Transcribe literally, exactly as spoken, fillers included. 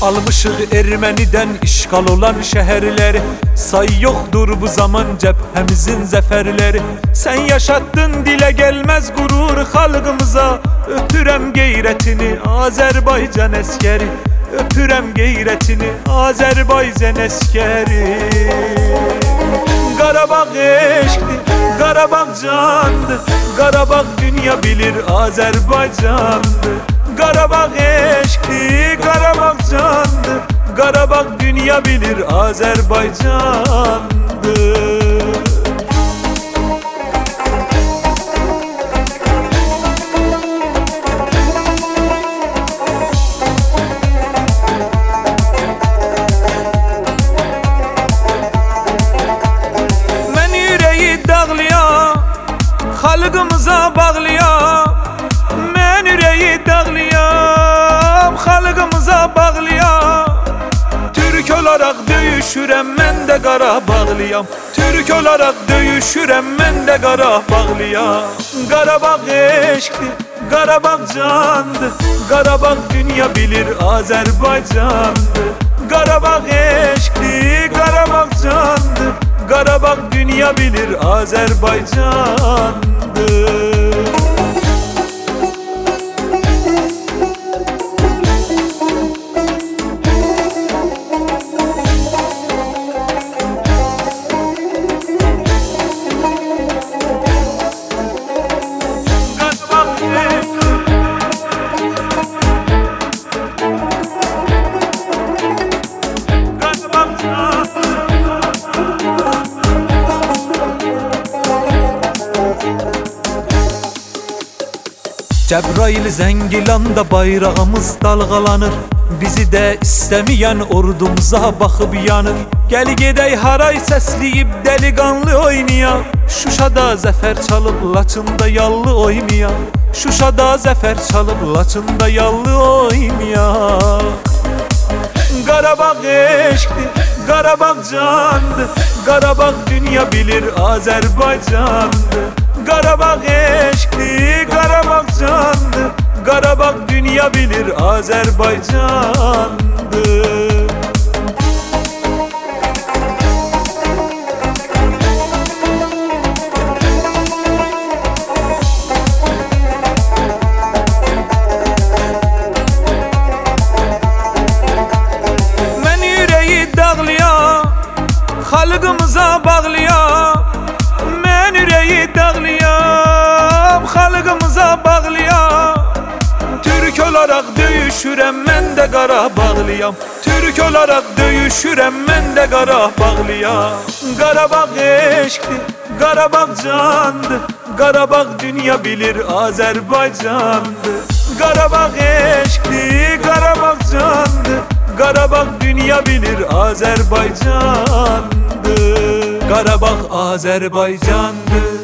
Almışıq Erməniden işgal olan şehirleri. Say yoktur bu zaman cephemizin zaferleri. Sen yaşattın dile gelmez gurur halkımıza. Öpürem geyretini Azerbaycan eskeri. Öpürem geyretini Azerbaycan eskeri. Qarabağ eşkdi, Qarabağ candı. Qarabağ dünya bilir Azerbaycandı. Qarabağ eşkdi, Qarabağ candı. Qarabağ dünya bilir Azerbaycandı. Xalqımıza bağlıyam, mən ürəyi dağlıyam. Xalqımıza bağlıyam. Türk olaraq döyüşürəm, mən də Qarabağlıyam. Türk olaraq döyüşürəm, mən də Qarabağlıyam. Qarabağ eşkdi, Qarabağ candı. Qarabağ dünya bilir Azerbaycandı. Qarabağ eşkdi, Qarabağ candı. Qarabağ dünya bilir Azerbaycandı. Cəbrayıl Zəngilanda bayrağımız dalğalanır. Bizi də istəməyən ordumuza baxıb yanır. Gəl gedək haray səsləyib dəliqanlı oynayaq. Şuşada zəfər çalıb Laçında yallı oynayaq. Şuşada zəfər çalıb Laçında yallı oynayaq. Qarabağ eşkdi, Qarabağ candı. Qarabağ dünya bilir Azerbaycandı. Qarabağ eşkdi, Qarabağ candı. Qarabağ dünya bilir Azerbaycandı. Mən ürəyi dağlıyam, xalqımıza bağlıyam. Mən ürəyi dağlıyam, xalqımıza bağlıyam. Türk olaraq döyüşürəm, mən də Qarabağlıyam. Türk olaraq döyüşürəm, mən də Qarabağlıyam. Qarabağ eşkdi, Qarabağ candı. Qarabağ dünya bilir Azerbaycandı. Qarabağ eşkdi, Qarabağ candı. Qarabağ dünya bilir Azerbaycandı. Qarabağ Azerbaycandı.